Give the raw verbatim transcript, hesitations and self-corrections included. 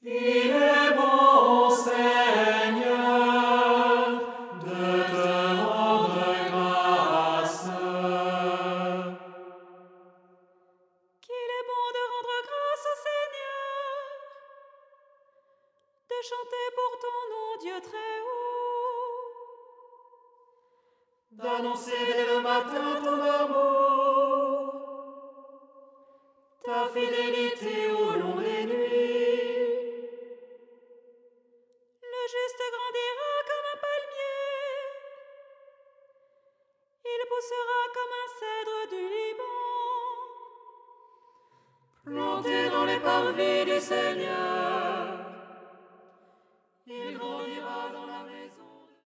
Il est bon, Seigneur, de te rendre grâce. Qu'il est bon de rendre grâce au Seigneur, de chanter pour ton nom, Dieu très haut, D'annoncer dès le matin ton amour, ta fidélité au long des nuits. le juste grandira comme un palmier, il poussera comme un cèdre du Liban. Planté dans les parvis du Seigneur,